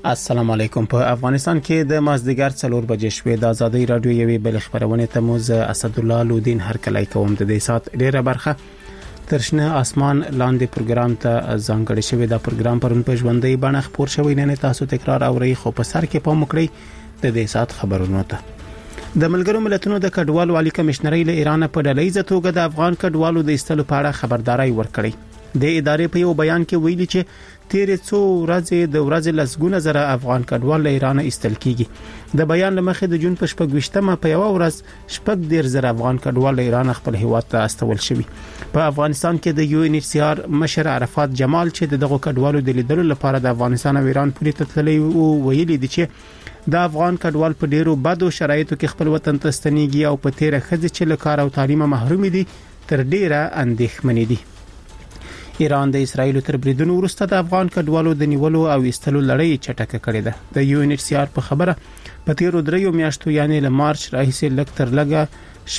السلام علیکم. په افغانستان کې د مازدیګر 4 بجې شوې د ازادي رادیو یوې بل خبرونه ته موز اسد الله لودین هر کله کوم د دې سات ډیره برخه ترشنه اسمان لاندې پروګرام ته ځانګړی شوی. دا پروګرام پرون په ژوندۍ بڼه خبر شوی نه تاسو تکرار اوري خو په سر کې پام وکړئ د دې سات خبرونه ته. د ملګرو ملتونو د کډوالو عالی کمشنري له ایران په ډلهیزه توګه د افغان کډوالو د استلو په اړه خبرداري ورکړي. د ادارې په یو بیان کې ویلي چې تیرې څو ورځې لسګونه زره افغان کډوال له ایران استل کیږي. د بیان لمخې د جون په 28مه په یو ورځ 14 زره افغان کډوال له ایران خپل هیواد ته استول شوي. په افغانستان کې د یو ان ایچ سی آر مشر عرفات جمال چې دغه کډوالو د لیدلو لپاره د افغانستان او ایران پورې تتللی او ویلي دي چې د افغان کډوال په ډیرو بدو شرایطو کې خپل وطن ته ستنېږي او په تیره خځه چې له کار او تعلیم محروم دي تر ډیره اندېښمنې دي. ایران د اسرایل تر بریدونو وروسته د افغان کډوالو د نیولو او استلو لړۍ چټکه کړې ده. د یو ان ایچ سی آر په خبره په تیرو 3 میاشتو یعنی له مارچ راهیسې لکتر لګه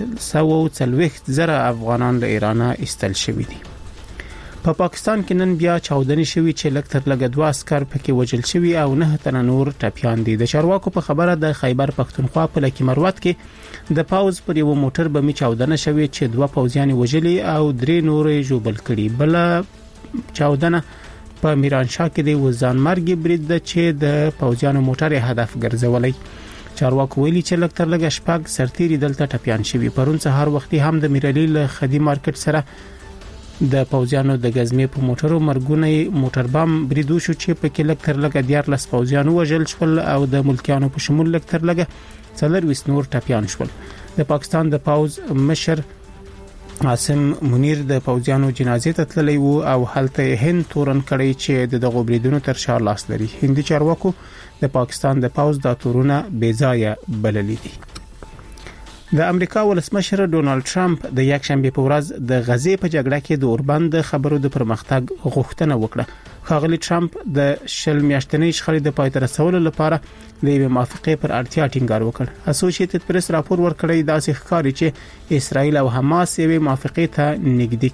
640 زره افغانان له ایران استل شوي دي. په پاکستان کې نن بیا چاودنې شوي چې لکتر لګه 2 عسكر پکې وژل شوي او 9 تن نور ټپيان دي. د چارواکو په خبره د خیبر پختونخوا په لکی مروت کې د پاوز پر یو موټر بمي چاودنه شوي چې 2 پوځیان وژلي او 3 نور ژوبل کړي. بل چاودنه په میرانشاه کې د وزان مرګ برید ده چې د پوځیانو موټر هدف ګرځولای. چارواکو ویلي چې لکتر لګه شپږ سرتيري دلته ټپيان شوي. پرون سهار وختي هم د میرلیل خدي مارکیټ سره د پوځیانو د غزمې په موټرو مرګونه موټر بم بریدو شو چې په کې لکتر لګه 14 پوځیانو وژل شول او د ملکیانو په شمول لکتر لګه 4 نور ټپيان شول. د پاکستان د پوز مشر عاصم منیر د پوځیانو جنازې ته تللی وو او هلته هند تورن کړی چې د غوبریدونو تر شا لاس لري. هندي چارواکو د پاکستان د پوز د تورونه بیځایه بللي دي. د امریکا ولسمشر ډونالد ټرمپ د یک شنبه په ورځ د غزې په جګړه کې د اوربند د خبرو د پرمختګ غوښتنه وکړه. ښاغلي ټرمپ د شل میاشتنۍ شخړې د پای ته رسولو لپاره د یوې موافقې پر اړتیا ټینګار وکړ. اسوسییټډ پریس راپور ورکړی داسې ښکاري چې اسرائیل او حماس یوې موافقې ته نږدې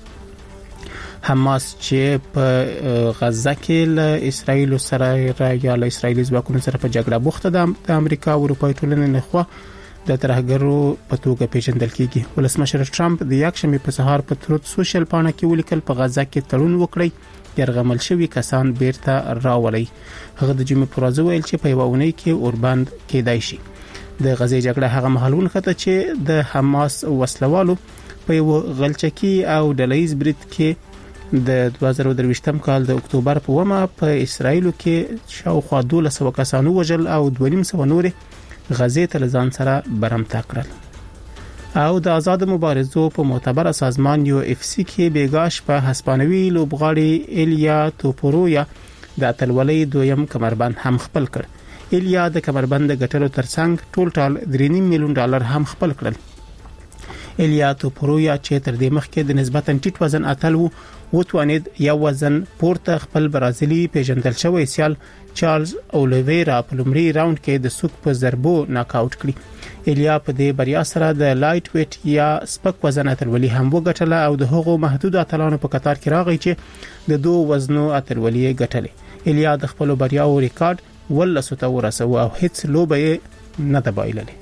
کیږي. حماس چې په غزه کې له اسرائیل سره یا له اسرائیلي ځواکونو سره په جګړه بوخته ده د امریکا او اروپای ټولنې لخوا د ترهګرو په توګه پیژندل کیږي. ولسمشر ټرمپ د یک شنبه په سهار په تروت سوشل پاڼه کې ولیکل په غزه کې تړون وکړي يرغمل شوی کسان بیرته راولي. هغه د جمعې پر ورځ ویل چې په یو اونۍ کې اوربند کېدای شي. د غزې جګړه هغه مهالون خطه چې د حماس وسلوالو په یو غلچکی او ډلهیز برید کې د 2023م کال د اکتوبر په ومه په اسرایل کې شاوخوا 1200 کسانو وژل او 250 نور غزې ته ځان سره برمته کړل. او د آزاد مبارزو په معتبر سازمان یو اف سی کې بیګاش په هسپانوي لوبغاړي ایلیا توپورویا د اتلولۍ دویم کمربند هم خپل کړ. ایلیا د کمربند ګټلو ترڅنګ ټول $3 میلیون هم خپل کړل. ایلیا توپورویا چې تر دې مخکې د نسبتا ټیټ وزن اتل وو توانید یو وزن پورته خپل برازیلی پیژندل شوی سیال چارلز اولیویرا په لومړي راوند کې د سوک په ضربو ناک آوټ کړی. ایلیا په دې بریا سره د لایټ ویټ یا سپک وزن اتلولي هم وګټله او د هغو محدود اتلانو په قطار کې راغی چې د 2 وزنو اتلولي ګټلې. ایلیا د خپل بریاو ریکارډ ولسو ته ورسوه او هیڅ لوبه نه تبایللې.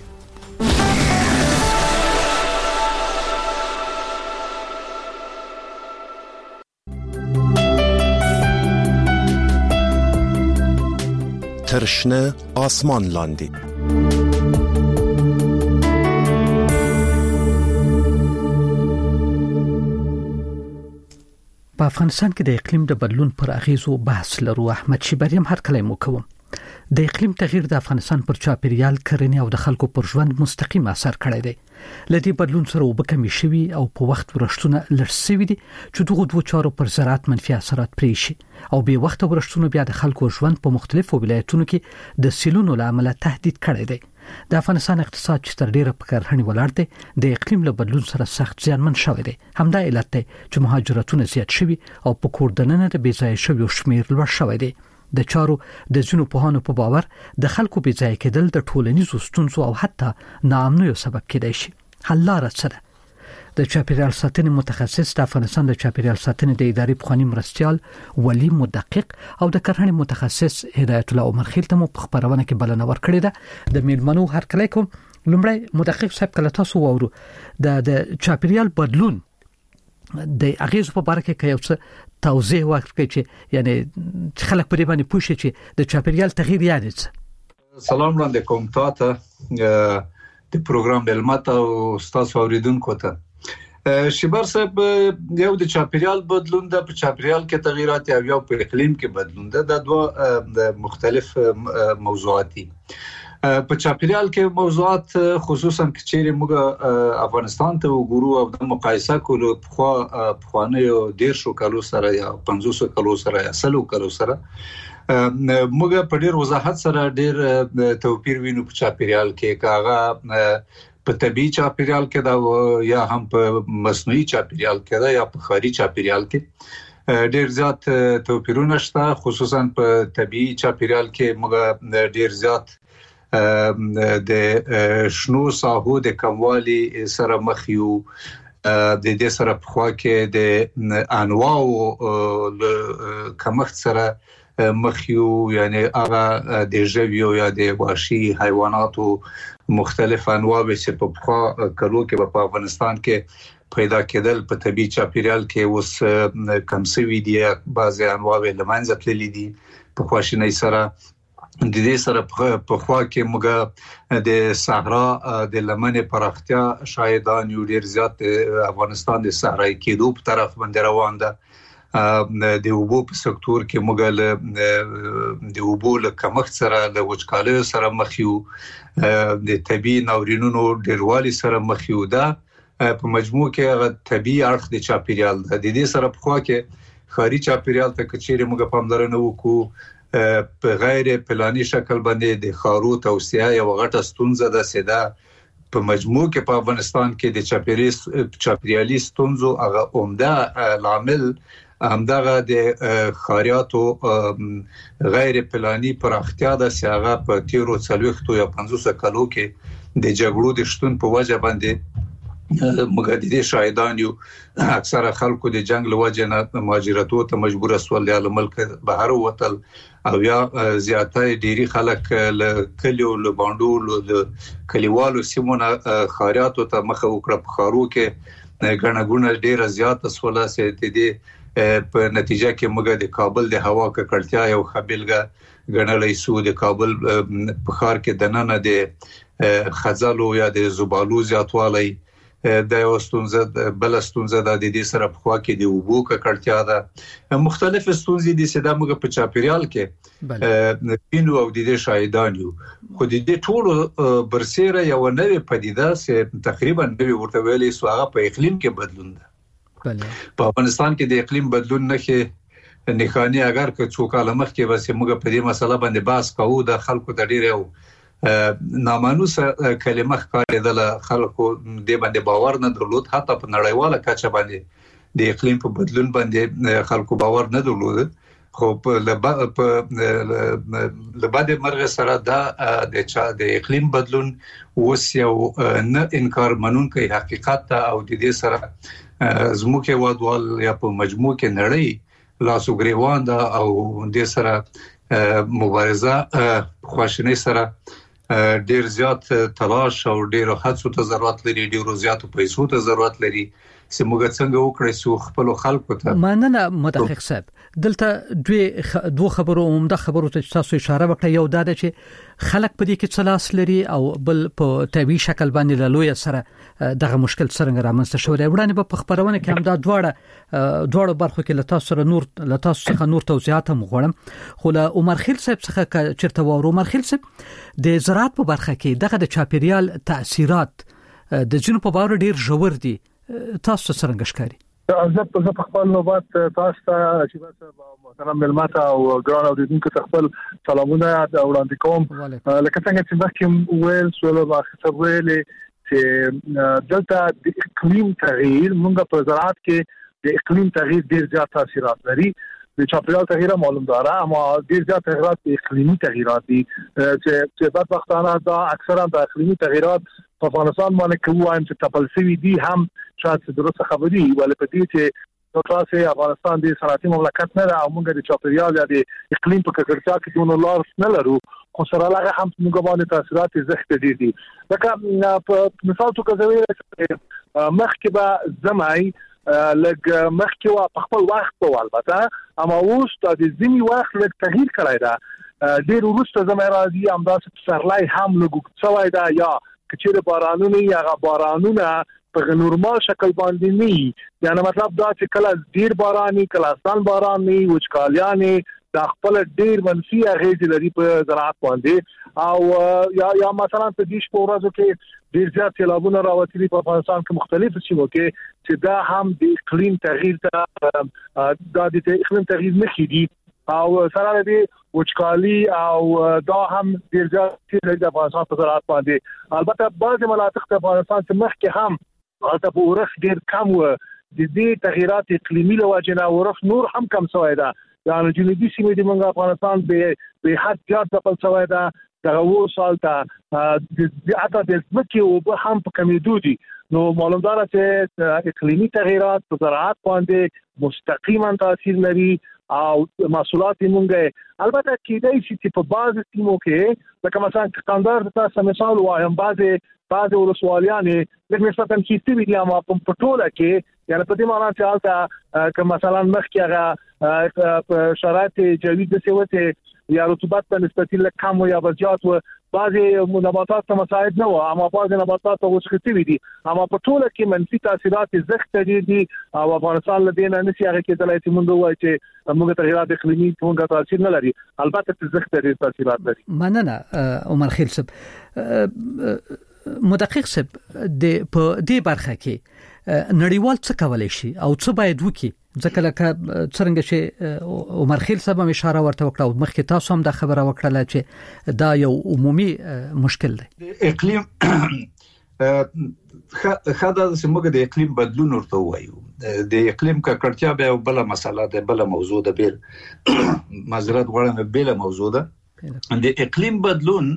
ترشنه آسمان لاندې په افغانستان کې د اقلیم د بدلون پر اغیزو بحث لرو. احمد شیبریم هر کله مو کوم. د اقلیم تغییر د افغانستان پر چاپیریال کرنې او د خلکو پر ژوند مستقیم اثر کړی دی. لدی بدلون سره وبکمې شوی او په وخت ورښتونه لړسوي دي چې دغه دوه چارو پر زراعت منفي اثرات پرې شي او به وخت ورښتونه بیا د خلکو ژوند په مختلفو ولایتونو کې د سیلونو لامل تهدید کړی دی. د افغانستان اقتصاد چې تر ډیره په کرهڼې ولاړ دی د اقلیم له بدلون سره سخت زیانمن شوی دی. همدا علت دی چې مهاجرتونه زیات شوي او په کوردننه د بیځای شوی شمیر لوړ شوی دی. د چارو د ځینو پوهانو په باور د خلکو بیځای کېدل د ټولنیزو ستونزو او حتی ناامنیو سبب کېدای شي. حل لاره څه ده؟ د چاپیریال ساتنې متخصص د افغانستان د چاپیریال ساتنې د ادارې پخوانی مرستيال ولی مدقق او د کرهڼې متخصص هدایت الله عمر خیل ته مو په خبرونه کې بلنه ورکړې ده د میلمنو هرکلی کوم. لومړی مدقق صاحب کله تاسو وورو د چاپیریال بدلون د اغیز په اړه کې یو څه توضیح ورکړئ چې یعنی خلک په دې باندې پوه شي چې د چاپیریال تغییر یعنی څه. سلام وړاندې کوم تاسو د پروګرام بلمات او استاد اوریدونکو ته. شبر صاحب یو د چاپیریال بدلون د په چاپیریال کې تغیرات او یو په اقلیم کې بدلون د دوه مختلف موضوعات دي. په چاپیریال کې موضوعات خصوصا چې موږ افغانستان ته وګورو او د مقایسه کولو په یو 150 کالو سره یا 500 کالو سره یا 100 کالو سره موږ په ډیر وضاحت سره ډیر توپیر وینو په چاپیریال کې کاغه په طبيعي چاپیریال کې دا یا هم په مصنوعي چاپیریال کې دا یا په ښاري چاپیریال کې ډیر زیات توپیرونه شته. خصوصا په طبيعي چاپیریال کې موږ ډیر زیات د شنو ساحو د کموالي سره مخ یو. د دې سره په خوا کې د انواع کمښت سره مخ یو، یعنی هغه د ژویو یا د وحشي حیواناتو مختلف انواع چې په خوا کلو کې په افغانستان کې پیدا کېدل په طبيعي چاپیریال کې اوس کم سوي دي. بعضي انواع له منځه تللي دي په خواشینۍ سره. د دې سره په خوا کې موږ د صحرا د لمنې پراختیا شاهدان یو ډیر زیات افغانستان د صحرایي کېدو په طرف باندې روان ده. د اوبو په سکتور کې موږ د اوبو له کمښت سره له وچکالۍ سره مخ یو، د طبيعي ناورینونو ډیروالي سره مخ یو. دا په مجموع کې هغه طبيعي اړخ د چاپیریال ده. د دې سره په خوا کې ښاري چاپیریال ته کچېره موږ پاملرنه وکړو په غیر پلاني شکل باندې د ښارو توسعه یو غټه ستونزه ده. سیده په مجموع کې په افغانستان کې د چاپیریالي ستونزو هغه عمده لامل همدغه د ښاریاتو غیر پلاني پراختیا ده چې هغه په 40 یا 500 کالو کې د جګړو د شتون په وجه باندې موږ د دې شاهدان یو. اکثره خلکو د جنگ له وجه نه مهاجرتو ته مجبور شول، له ملک بهر وتل او یا زیاتره ډيري خلک له کلیو له باندو له کلیوالو سیمونه خاریاتو ته مخ وکړه. په خارو کې غنغونه ډیره زیاته سوله سي دي. په نتیجه کې موږ د کابل د هوا ککړتیا یو خبلګه غنلې سو. د کابل په ښار کې د نن د خزالو یا د زبالو زیاتوالی د یو ستونزه بل ستونزه د دې سره په خوا کې د اوبو ککړتیا ده. مختلف ستونزې دي چې د موږ په چاپیریال کې پینو او د دې شاهدان یو. خو د دې ټولو برسېره یو نوې پدیده چې تقریبا نوې ورته ویلې سو هغه په اقلیم کې بدلون ده. په افغانستان کې د اقلیم بدلون نه نښانه اگر که څو کال مخکې وسه موږ په دې مسله باندې بحث کوو د خلکو د ډیرو نامانوسه کلمه ښکارېدله. خلکو دې باندې باور نه درلود، حتی په نړیواله کچه باندې د اقلیم په بدلون باندې خلکو باور نه درلود. خو په لبعد مرغ سره د اقلیم بدلون اوس یو نه انکار منونکی حقیقت ته او د دې سره زموږه وادوال یا په مجموع کې نړۍ لاسو ګریوان ده او د سره مبارزه خواشنۍ سره ډیر زیات تلاش او ډیر هڅو ته ضرورت لري، ډیر زیات پیسو ته ضرورت لري چې موږ څنګه وکړو چې خپل خلکو ته. مننه مدقق صاحب. دلته دوه خبرو عمده خبرو ته تاسو اشاره وکړه. یو دا چې خلک په دې کې څلاس لري او بل په طبيعي شکل باندې له لوی سره دغه مشکل څنګه رامنځته شوی. وړاندې په خبرونه کې هم دا دواړه برخو کې له تاسو څخه نور توضیحات هم غواړم. خو له عمر خیل صاحب څخه چرته وورو. عمر خیل صاحب د زراعت په برخه کې دغه د چاپیریال تاثیرات د جنوب په باور ډیر ژور دي. تاسو څنګه ښکاري؟ زه په خپل نوبت تاسو ته چې محترم ملمات او ګران اوریدونکو ته خپل سلامونه وړاندې کوم. لکه څنګه چې مخکې ویل سول ما خطر ویل چې دلته د اقلیم تغییر موږ په زراعت کې د اقلیم تغییر ډیر زیات تاثیرات لري. د چاپیریال تغییر معلوم داره اما ډیر زیات تغیرات اقلیمی تغیرات دي چې بدبختانه دا اکثرا د اقلیمی تغیرات په افغانستان باندې کوم چې تپلسوي دي هم شاید درست خبري ولې په دې چې نو تاسو افغانستان د صنعتي مملکت نه او موږ د چاپیریال یا د اقلیم په ککړتیا کې دونه لار نه لرو خو سره هغه هم موږ باندې تاثیرات زیات دي لکه په مثال تو کوي مخکې به زمای لګ مخکې وا په خپل وخت په البته اما اوس د ځینی وخت لږ تغییر کړی دا ډیر وروسته زمای راځي همداسې سرلای هم لګو څوای دا یا کچېره بارانونه یا بارانونه په نورمال شکل باندې نه یعنی مطلب دا چې کله ډیر باراني کله سال باراني وچکالیانه د خپل ډیر منفي اغیز لري په زراعت باندې او یا مثلا په دې شپورازو کې ډیر زیات سیلابونه راوتلي په افغانستان کې مختلف سیمو کې چې دا هم د اقلیم تغییر ته د اقلیم تغییر نه دي او سره دې وچکالي او دا هم ډیر زیات د افغانستان په زراعت باندې البته بعض مناطق د افغانستان څخه مخکې هم هلته په ورخ ډیر کم و د دې تغیرات اقلیمي لوجنه ورخ نور هم کم شوی دا یعنی جنوبي سیمې د منګ افغانستان به حد زیات ځپل شوی دا دغه سال ته د اته د ځمکې او به هم په کمیدو دي نو معلوم ده چې اقلیمي تغیرات په زراعت باندې مستقیما تاثیر لري او محصولات مونږه البته کېدای شي چې په بعض سیمو کې لکه مثلا کندهار تاسو مثال وایم بعض ولسوالیانې د نسبتا کیسې دي اما په ټوله کې یعنی په دې معنی چې حالت که مثلا مخکې هغه شرایط جوی د سیوته یا رطوبت په نسبت له کم یا زیات و بعضی نباتات ته مساعد نه و اما بعضی نباتات وسختي دي اما په ټوله کې منفي تاثیرات زغت دي او افغانستان له دینه نشي هغه کې دلایل چې موږ وایو چې موږ تغیرات اقلیمي څنګه تاثیر نه لري البته زغت دي تاثیرات لري مننه عمر خیل صاحب مدقق صاحب د په دې برخه کې نړیوال څه کولای شي او څه باید وکړي ځکه لکه څنګه چې عمر خیل صاحب اشاره ورته وکړه مخکې تاسو هم د خبره وکړه چې دا یو عمومي مشکل دی اقلیم خاطر چې موږ د اقلیم بدلون ورته وایو د اقلیم ککړتیا به بل مسله ده بل موضوع ده بیل معذرت غواړم بیل موضوع ده د اقلیم بدلون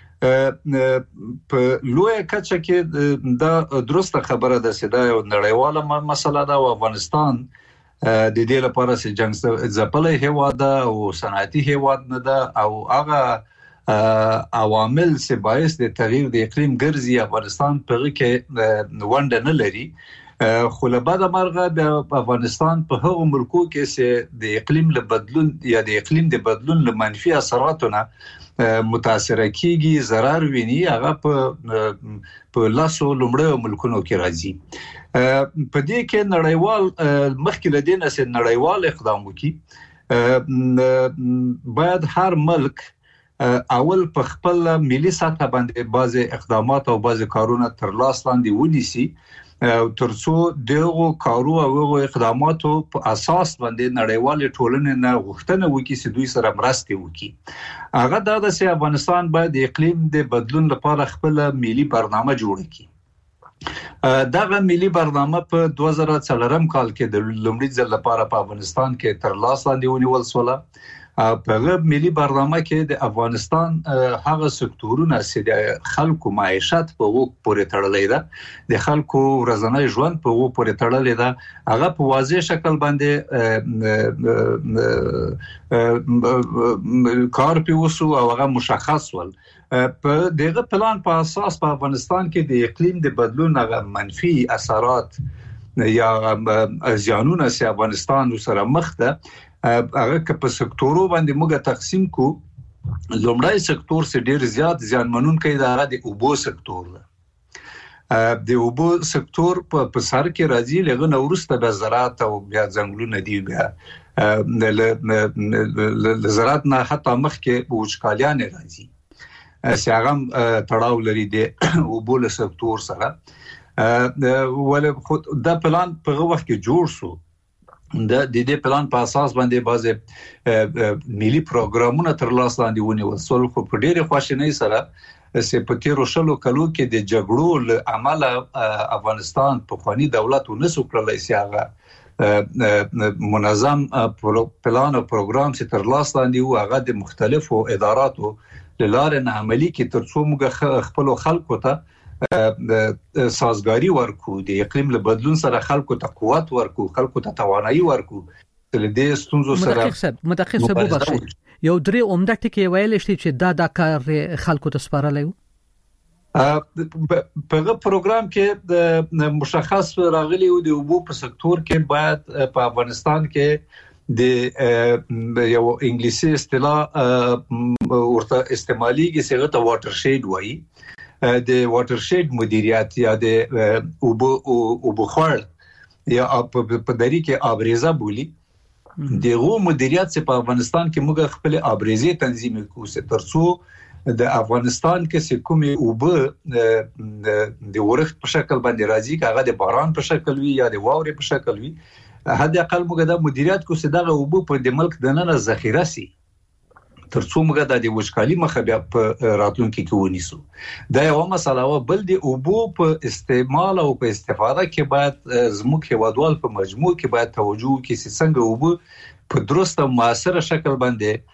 په لوی کچه کې دا درسته خبره ده چې دا یو نړیواله مسله ده او افغانستان د دې لپاره چې جنگ ځپلې هیواد ده او صنعتي هیواد نه ده او هغه عوامل چې باعث د تغییر د اقلیم ګرځي افغانستان په کې ونډه نه لري خو له بعد مرغه د افغانستان په هغو ملکو کې چې د اقلیم له بدلون یا د اقلیم د بدلون له منفي اثراتونه متاثر کیږي ضرر ویني هغه په لاسو لومړی ملکونو کې راځي په دې کې نړیوال مخکې لدینه چې نړیوال اقدام وکړي باید هر ملک اول په خپل ملي سطح باندې بعضي اقدامات او بعضي کارونه تر لاس لاندې ونیسي ترڅو دغه کارو او اقداماتو په اساس باندې نړیوال ټولنې نه غوښتنه وکړي چې دوی سره مرسته وکړي هغه دا چې افغانستان باید د اقلیم د بدلون لپاره خپل ملي برنامه جوړ کړي دغه ملي برنامه په 2004 کال کې د لومړي ځل لپاره په افغانستان کې تر لاس لاندې ونیول شوه په ملي برنامه کې د افغانستان هغه سکتورونه چې د خلکو معیشت په وګ پورې تړلې ده د خلکو ورځنی ژوند په وګ پورې تړلې ده هغه په واضح شکل باندې کار پیوسو او هغه مشخص ول په دغه پلان په اساس په افغانستان کې د اقلیم د بدلون هغه منفي اثرات یا زیانونه چې افغانستان سره مخ ده هغه که په سکتورو باندې موږ تقسیم کو لومړی سکتور چې ډیر زیات زیانمنونکی دی هغه د اوبو سکتور ده د اوبو سکتور په سر کې راځي لغه نورسته به زراعت او بیا ځنګلونه دی بیا د زراعت نه حتی مخکې وچکالیان راځي چې هغه تړاو لري د اوبو سکتور سره ولې خود دا پلان په وخت کې جوړ شو د دې پلان په اساس باندې بعضه ملي پروګرامونه تر لاس لاندې ونیول سول خو په ډېر خواشینۍ سره چې په تیرو شلو کلو کې د جګړو له امله افغانستان په خواني دولت ونسو کړلای شي هغه منظم پلان او پروګرام چې تر لاس لاندې و هغه د مختلفو اداراتو لاره نه عملی کې ترڅو موږ خپل خلکو ته سازګاری ورکو د اقلیم له بدلون سره خلکو ته قوت ورکو خلکو ته توانایي ورکو د دې ستونزو سره مدقق سبب بخشي یو درې عمده ټکي ویل شي چې دا کار خلکو ته سپارلای په پروګرام کې د مشخص راغلي او د اوبو په سکتور کې باید په افغانستان کې د یو انګلیسي اصطلاح ورته استعماليږي چې غته واټر شید وایي د واټر شید مدیریت یا د اوبو خور یا په دری کې ابریزه بولی دغه مدیریت چې په افغانستان کې موږ خپل ابریزه تنظیم کوو چې ترڅو د افغانستان کې کومې اوبه د ورښت په شکل باندې راځي هغه د باران په شکل وي یا د واورې په شکل وي هدا اقل موږ د مدیریت کو چې دغه اوبه په د ملک د نن ذخیره سي ترڅو موږ د وچکالي مخه بیا په راتلونکي کې ونیسو دا یو مسله و بل د اوبو په استعمال او په استفاده کې باید زموږ هیوادوال په مجموع کې باید توجه وکړي چې څنګه اوبه په درست او موثر شکل باندې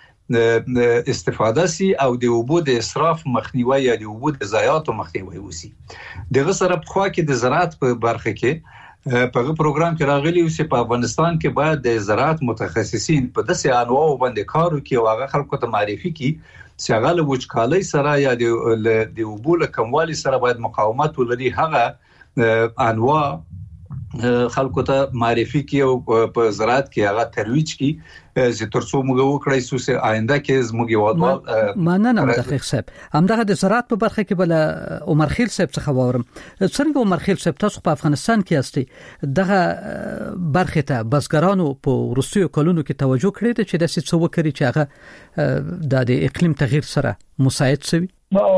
استفاده سي او د اوبو د اسراف مخنیوي یا د اوبو د ضایعاتو مخنیوي وسی دغه سره په خوا کې د زراعت په برخه کې په پروګرام کې راغلي او چې په افغانستان کې باید د زراعت متخصصین په داسې انواع باندې کار وکړي او هغه خلکو ته معرفي کړي چې هغه له وچکالۍ سره یا د اوبو له کموالي سره باید مقاومت ولري هغه انواع خلکو ته معرفي کی او په زراعت کې هغه ترویج کی چې ترڅو موږ وکړای شو چې آینده کې زموږ یوادوال مننه مدقق صاحب همدغه د زراعت په برخه کې بل عمر خیل صاحب څخه واورم څنګه عمر خیل صاحب تاسو په افغانستان کې یاستئ دغه برخه ته بزګرانو په روسیو کلونو کې توجه کړې ده چې د څه وکړي چې هغه د اقلیم تغییر سره مساعد شي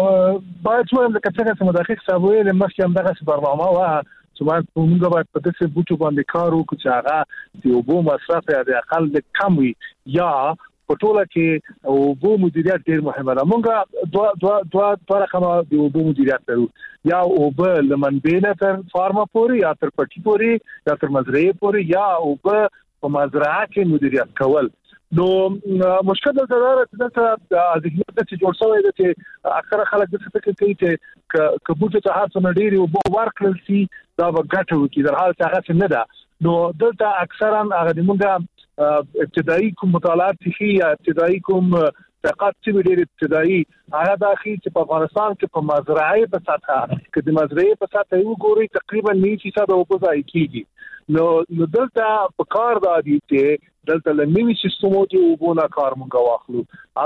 باید وایم د کتنه چې مدقق صاحب ویل مخکې همدغه برنامه و چې موږ باید په دې بوټو باندې کار وکړو چې هغه د اوبو مصرف یا د اقل کم وي یا په ټوله کې اوبو مدیریت ډیر مهمه ده موږ دوه رقمه د اوبو مدیریت لرو یا اوبه لمنبع نه تر فارما پورې یا تر پټي پورې یا تر مزرعه پورې یا اوبه په مزرعه کې مدیریت کول نو مشکل دا ده چې د ذهنیت چې جوړ شوی دی چې اکثره خلک د فکر کوي چې کبوت ته هڅه نه ډیری او ورکل سي دا وګټو کې در حال څنګه څنګه ده نو دلته اکثرا هغه موږ ابتدایي کوم مطالعات شي یا ابتدایي کوم تحقیقات چې ډېر ابتدایي هغه داخلي چې په افغانستان کې په مزرعه په سطح کې د مزرعه په سطح یو ګوري تقریبا 9% د اوبو ځای کیږي نو دلته په کار د دي چې دلته لنیمي سیستمو ته وګونه کار مونږ واخلو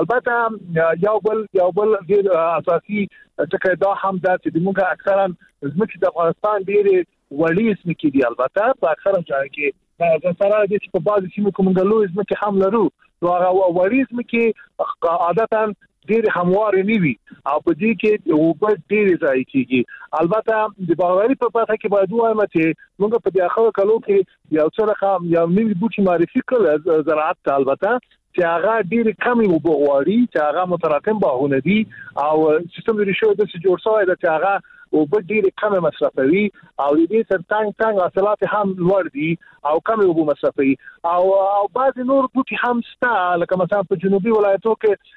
البته یو بل ډیر اساسي ټکی دا هم ده چې موږ اکثرا زموږ د افغانستان ډیر وړي اسم کې دي البته په اکثرا ځای کې دا سره د په بعض سیمو کوم غلو اسم کې هم لرو نو هغه وړي اسم کې عادتا ډیر هموار نه وي او په دې کې اوبه ډیر ځای کیږي البته د باوري په پاتہ کې باید وایم چې موږ په دغه کلو کې یو څه رقم یو نوی بوټي معرفي کړل زراعت البته چې هغه ډیر کم اوبه غواړي چې هغه متراکم باغونه دي او سیستم لري شو د جوړ شوی د چې هغه او په ډیره کم مصرفوي او دې تر څنګ حاصلات هم لوړ دي او کم اوبه مصرفوي او بعض نور بوټي هم ستا لکه مثلا په جنوبي ولایتو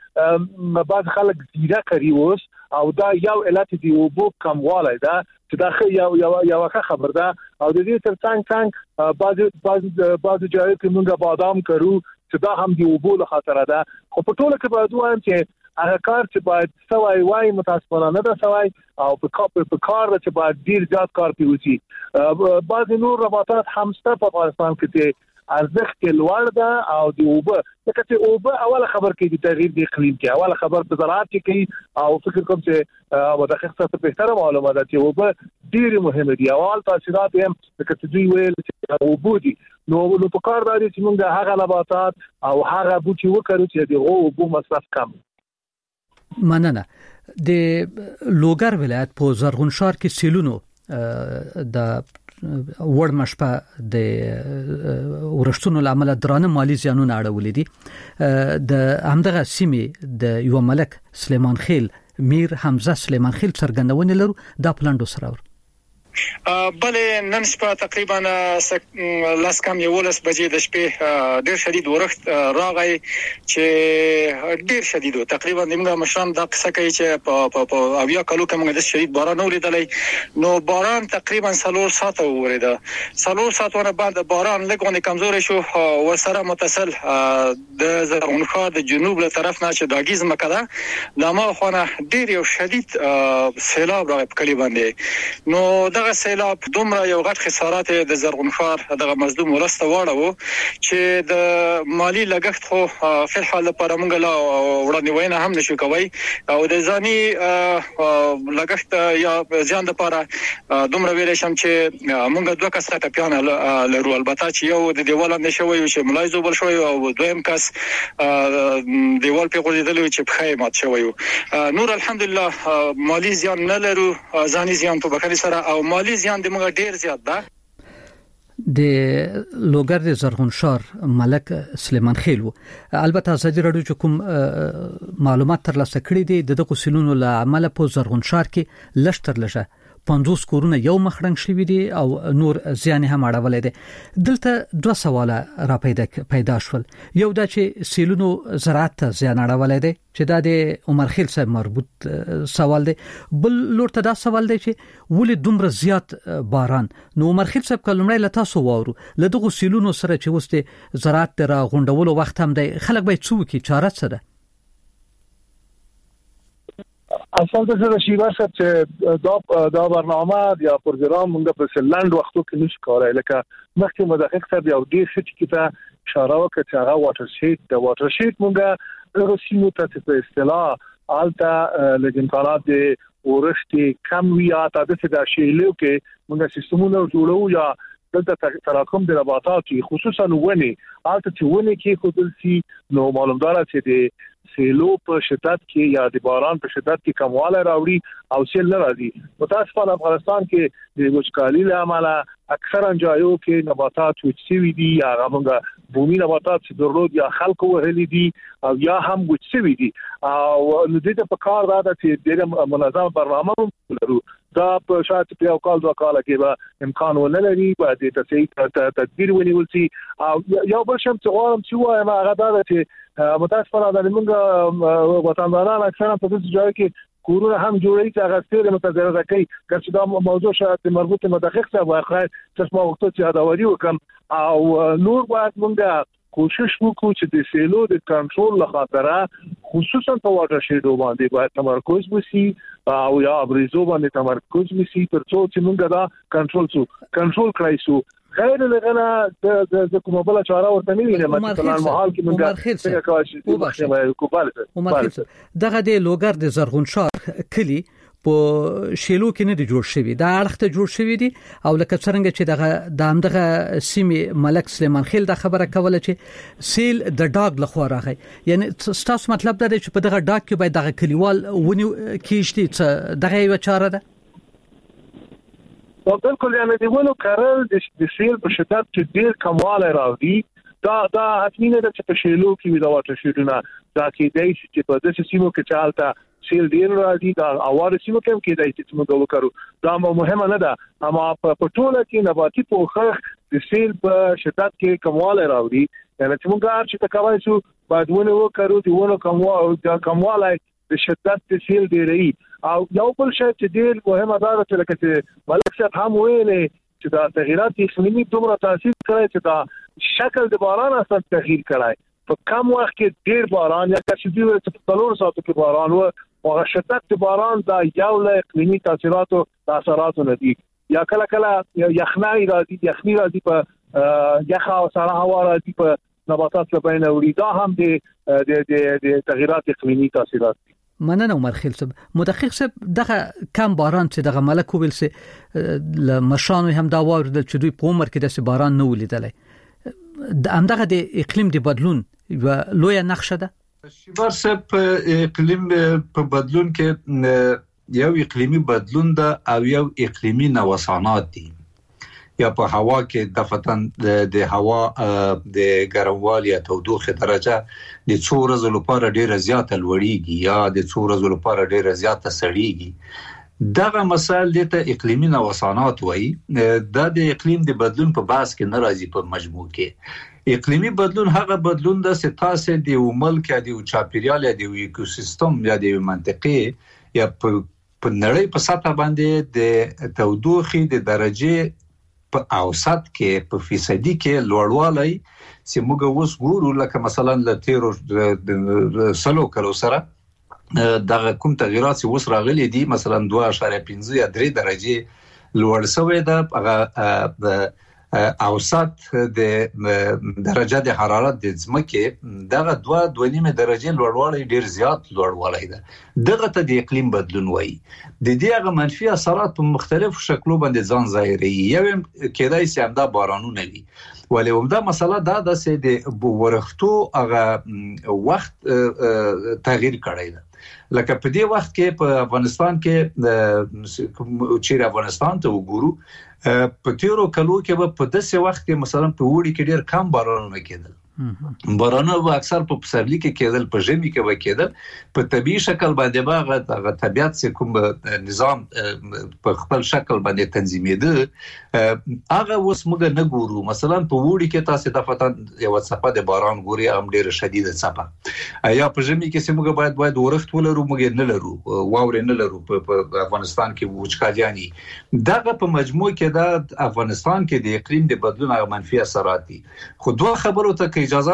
کې بعض خلک زیره کوي اوس او دا یو علت دی اوبو کموالی ده چې دا یو خبر ده او د دې تر څنګ بعض ځایو کې موږ بادام کرو چې دا هم دی اوبو له خاطر ده خو په ټوله کې باید وایم چې هغه کار چې باید سوای وای متاسفانه نه ده سوای او په کار چې باید ډیر زیات کار پیوځي بعض نور رباطات هم ست په افغانستان کې ارزښت لوړ ده او دی اوبه چې اوبه اوله خبر کې د تغییر د اقلیم کې اوله خبر په زراعت کې کوي او فکر کوم چې مدقق څه په احترام معلومه ده چې اوبه ډیر مهمه دي اول تاثیرات هم چې دوی ویل چې اوبه دي نو په کار داري چې موږ هغه نباتات او هغه بوټي وکړو چې د اوبو مصرف کم مننه د لوګر ولایت په زرغونشار کې سیلونو د ورمشپه د ورشتونو لامل درانه مالی زیانونه اړولې دي د همدغه سیمې د یو ملک سلیمان خیل میر حمزه سلیمان خیل څرګندونه لرو د پلاندو سره بلې نن شپه تقریبا لاس کم 11 بجې د شپې ډېر شدید ورښت راغی چې ډېر شدید تقریبا موږ مشران دا څه کوي چې په اویا کالو کې موږ د شدید باران ولیدلې نو باران تقریبا 3 ساعته وریده 3 ساعتونه بعد باران لګونه کمزوري شو او سره متصل د زرغونخار د جنوب له طرف نه چې داګیز مکه دا ما خونه ډېر یو شدید سیلاب راغی په کلی باندې نو دغه سیلاب دومره یو غټ خسارات د زرغونخار دغه مظلوم ولسته واړو چې د مالی لګښت خو په حال لپاره موږ لا وړاندوینه هم نشو کوي او د ځاني لګښت یا ځان لپاره دومره ویل شم چې موږ دوه کسه ټپیان لرو البته چې یو د دیوال نه شوی چې ملایزو بل شوی او دویم کس دیوال په غوډیدل چې په خیمات شوی نور الحمدلله مالی زیان نه لرو ځاني زیان په بخښنې سره او مالی زیان د موږ ډیر زیات ده د لوګر د زرغونشار ملک سلیمان خیلو البته ازادي رادیو چې کوم معلومات ترلاسه کړي دي دغه سیلونو له عمله په زرغونشار کې لشتر لشه 50 کورونه یو مخرنګ شوی دي او نور زیان هم اړولې دي دلته دوه سواله را پیدا شول یو دا چې سیلونو زراعت ته زیان اړولې دي چې دا د عمر خیل صاحب مربوط سوال دی بل لور ته دا سوال دی چې ولې دومره زیات باران نو عمر خیل صاحب کلمړی لته سو وورو لدغه سیلونو سره چې وسته زراعت را غونډولو وخت هم دی خلک به څو کی چاره سره اصل د شیوا صاحب چې دا برنامه یا پروګرام موږ په سلند وختو کې نشو کولای لکه مخکې مدقق صاحب یو ډیر څه چې ته اشاره وکړه چې هغه واټر شیټ موږ رسمو ته په اصطلاح الته لګنکارات د ورشتي کم ویا ته د څه شیلو کې موږ سیستمونه جوړو یا دلته تراکم د نباتات خصوصا ونه الته چې ونه کې خودل سي نو معلومدار چې د سیلو په شدت کې یا د باران په شدت کې کمواله راوړي او سیل نه راځي متاسفانه افغانستان کې د وچکالي له امله اکثرا ځایو کې نباتات وچوي دي یا هغه بومي نباتات چې درلود یا خلکو وهلي دي او یا هم وچوي دي او د دې په کار دا چې د منظم برنامه لرو دا په شاعت په یو کال دوه کال کې به امکان ولري به د تصحیح تدبیر ونیول شي او یو بل شم چې غواړم چې وایم هغه دا چې متاسفانه د موږ وطنداران اکثرا په دې ځای کې کورونه هم جوړوي چې هغه ستاره متضرره کوي چې دا موضوع شاید مربوط مدقق څه واقعي چې ما وخت چې یادوري وکم او نور باید موږ کوشش وکړو چې د سیلو د کنټرول لپاره خصوصا په واټر شیډو باندې باید تمرکز وشي او یا ابریزو باندې تمرکز وشي ترڅو چې موږ دا کنټرول کړای شو غیر لغنا د کومه بل چاره ورته نه ویني مثلا محال کې موږ څنګه کوشش دغه د لوګر د زرغونشار کلی په شیلو کې نه جوړ شوی دا اړخته جوړ شوی دي او لکه څنګه چې دغه سیمه ملک سلیمان خیل د خبره کوله چې سیل د ډاګ لخوا راغی یعنی تاسو مطلب دا دی چې په دغه ډاګ کې باید دغه کلیوال ونی کیشتي دغه یو چاره ده بالکل یعنی دیونو کارل د سیل په شدت چې ډیر کمواله راوړي دا حتمی نه چې په شیلو کې دا واټر شیډونه دا کې دی چې په داسې سیمو کې چالتا سیل ډیر راځي دا اوار سیمو کې دی چې موږ وکړو دا مهمه نه ده اما په ټوله کې نباتي پوښښ د سیل په شدت کې کمواله راوړي یعنی چې موږ چې تکوای شو بعد ونه وکړو دی ونه کمواله د شدت د سیل ډیری او یو بل شی چې ډیر مهمه ده چې لکه ملک صاحب هم ویلې چې دا تغیرات اقلیمي دومره تاثیر کوي چې دا شکل د باران اصلا تغییر کوي په کم وخت کې ډیر باران یا چې دوی په 3 ساعتو کې باران او شدت د باران دا یو له اقلیمي تاثیراتو نه دي یا کله یخنۍ راځي په یخه او سړه هوا راځي په نباتات لپاره وړي دا هم د تغیرات اقلیمي تاثیرات دي مننه عمر خیل صاحب مدقق صاحب دغه کم باران چې دغه ملک ویل سي لمشانو هم دا وردل چې دوی په عمر کې د باران نه ولیدلې همدغه د اقلیم د بدلون یو لوی نقشه ده شیبر صاحب اقلیم په بدلون کې یو اقلیمی بدلون ده او یو اقلیمی نوسانات دي یا په هوا کې دفتن د هوا د ګرموالي یا تودوخه درجه د څو ورځې لپاره ډیره زیاته لوړیږي یا د څو ورځې لپاره ډیره زیاته سړیږي دغه مسائل ته اقلیمي نوسانات وایي. د اقلیم د بدلون په بحث کې ناراضي په مجموع کې اقلیمي بدلون هغه بدلون د ستاسو د ملک یا د چاپیریال یا د ایکوسیستم یا د منطقې یا په نړۍ په سطح باندې د تودوخې د درجه په اوسط کې په فیصدي کې لوړوالی چې موږ اوس ګورو لکه مثلا ل 13 کلو سره دغه کوم تغیرات چې اوس راغلي دي مثلا 2.5 یا 3 درجه لوړ شوی ده. هغه اوسط د درجه د حرارت د ځمکې دغه 2.5 درجه لوړوالی ډیر زیات لوړوالی ده. دغه ته د اقلیم بدلون وایي. د دې هغه منفي اثرات په مختلفو شکلو باندې ځان ظاهري. یو کېدای شي همدا بارانونه وي، ولې همدا مسله دا ده چې د ورښتو هغه وخت تغییر کړی ده. لکه په دې وخت کې په افغانستان کې چې افغانستان ته وګورو په تیرو کلو کې په داسې وخت کې مثلا په وړي کې ډیر کم بارانونه کېدل. بارانونه به اکثر په پسرلي کې کېدل، په ژمي کې به کېدل. په طبيعي شکل باندې هغه طبيعت چې کوم نظام په خپل شکل باندې تنظیمېده هغه اوس موږ نه ګورو. مثلا په وړي کې تاسو د فتن یو څپه د باران ګوري هم ډیره شدیده څپه، یا په ژمي کې چې موږ باید ورښت ولرو، موږ نه لرو، واورې نه لرو په افغانستان کې وچکالياني. دغه په مجموع کې د افغانستان کې د اقلیم د بدلون هغه منفي اثرات دي. خو دوه خبرو ته اجازه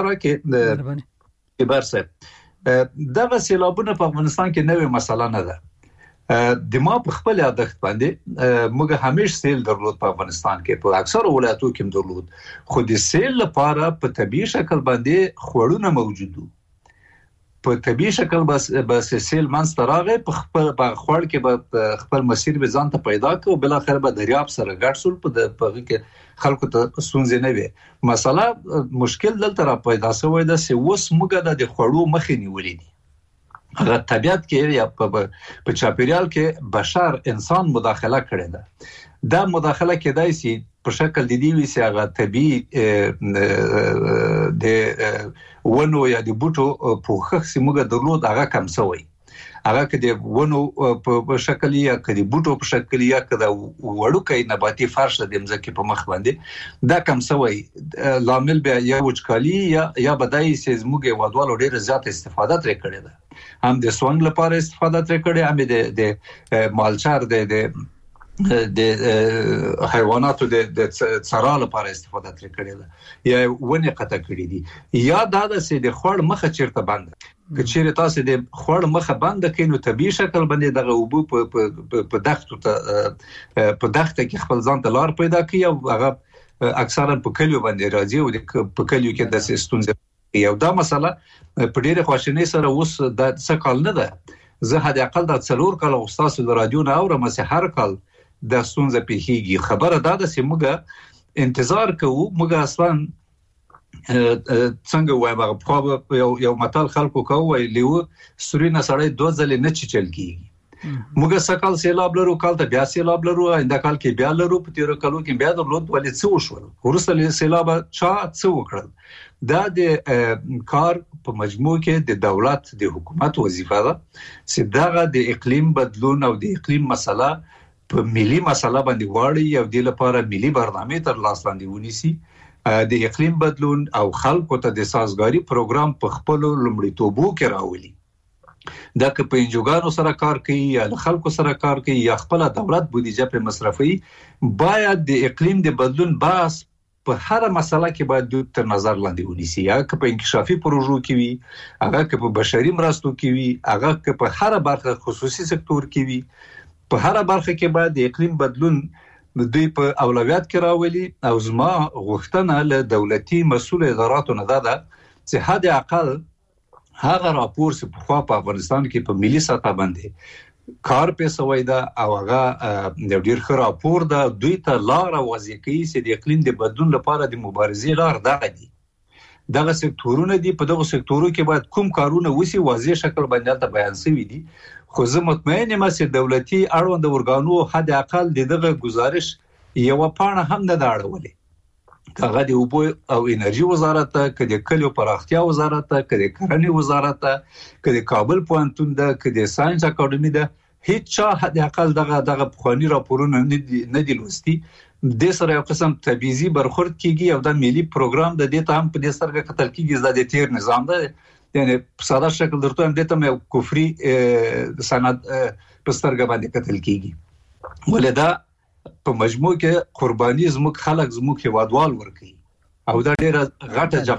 راکړئ کبار صاحب، دغه سیلابونه په افغانستان کې نوې مسله نه ده. د ما په خپل عادت باندې موږ همیشه سیل درلود په افغانستان کې، په اکثر ولایتو کې درلود، خو د سیل لپاره په طبيعي شکل باندې خوړونه موجود دي. په طبيعي شکل بس سیل منځ راغی، په خپل خوړ کې به خپل مسیر به ځان ته پیدا کړ او بل اخر به دریاب سره ګډ شول. په دغه کې خلکو ته ستونزې نه وي. مسله مشکل دلته را پیدا شوی ده چې اوس موږ د خوړو مخې نیولې دي. هغه طبيعت کې یا په چاپیریال کې بشر انسان مداخله کړې ده. دا مداخله کېدای شي په شکل د دې وی چې هغه طبيعي د ونو یا د بوټو پوخخ چې موږ درلود هغه کم شوی. هغه کې د ونو په شکل یا د بوټو په شکل یا د وړوکې نباتي فرش د ځمکې په مخ باندې دا کم شوی. لامل بیا یا وچکالي یا بدایي چې موږ ودوالو ډېر زیات استفاده ترې کړې ده. هم د سونګ لپاره استفاده ترې کړې، هم د مالچار د حیواناتو د څرا لپاره استفاده ترې کړې ده، یا ونې قطع کړې دي. یا دا چې د خوړ مخه چیرته بند که چیرې تاسو د خوړ مخه بند کړئ نو طبيعي شکل باندې دغه اوبو په دښتو کې خپل ځان ته لار پیدا کوي او هغه اکثرا په کلیو باندې راځي او په کلیو کې د ستونزې یو دا مسله په ډېر خواشینۍ سره اوس د څه کال نه ده. زه هدا اقل د 4 کال او تاسو د رادیو نه اورم چې هر کال د ستونزې پیښیږي. خبره دا ده چې موږ انتظار کوو. موږ اصلا څنګه وایم هغه یو متل خلکو کوي لیو سوري نه سړی 2 ځلې نه چل کیږي. موږ سکل سیلاب لرو، کال ته بیا سیلاب لرو، انده کال کې بیا لرو، په تیر کالو کې بیا درلود، ولې څه وشول؟ ورسره سیلاب چا څه وکړل؟ دا د کار په مجموع کې د دولت د حکومت وظیفه ده چې دغه د اقلیم بدلون او د اقلیم مسله په ملي مسله باندې واړي او د لپاره ملي برنامه تر لاس لاندې ونیسي. د اقلیم بدلون او خلکو ته د سازګاری پروګرام په خپل لومړیتوبو کې راولي. دا که په انجوګانو سره کار کوي یا خلکو سره کار کوي یا خپل دولت بودیجه په مصرفي، باید د اقلیم د بدلون بحث په هر مسله کې باید تر نظر لاندې ونیسي. یا که په انکشافي پروژو کې وي، هغه که په بشري مرستو کې وي، هغه که په هر برخه خصوصي سکتور کې وي، په هر برخه کې باید د اقلیم بدلون دوی په اولویت کې راولي. او زما غوښتنه له دولتي مسؤل اداراتو نه ده چې حد اقل هغه راپور چې په خوا په افغانستان کې په ملي سطح باندې کار په سوي ده او هغه د ډیر ښه راپور ده، دوی ته لار واضح کوي چې د اقلیم د بدلون لپاره د مبارزې لار دغه دي. دغه سکتورونه دي، په دغه سکتورو کې باید کوم کارونه وسی واضح شکل باندې ته بیان شوی دي. خو زه مطمئن یم چې دولتي اړوند ورګانو حد اقل دغه گزارش یو پاڼه هم نه داړولې. کاغه د اوبو او انرژي وزارت ته، کله کلیو پراختیا وزارت ته، کله کرنې وزارت ته، کله کابل پوهنتون ده، کله ساينس اکاډمي ده، هیڅ حد اقل دغه بخوانی راپورونه نه دي لوستي. د سره یو قسم تبعیضي برخورد کیږي او د ملي پروګرام د دې ته هم په دې سره قتل کیږي د تیر نظام ده. یعنی په ساده شکل درته هم دته یو کفري سند په سترګه باندې قتل کیږي. ولدا په مجموع کې قرباني زموږ خلک زموږ هیوادوال ورکي او دا ډیره غټه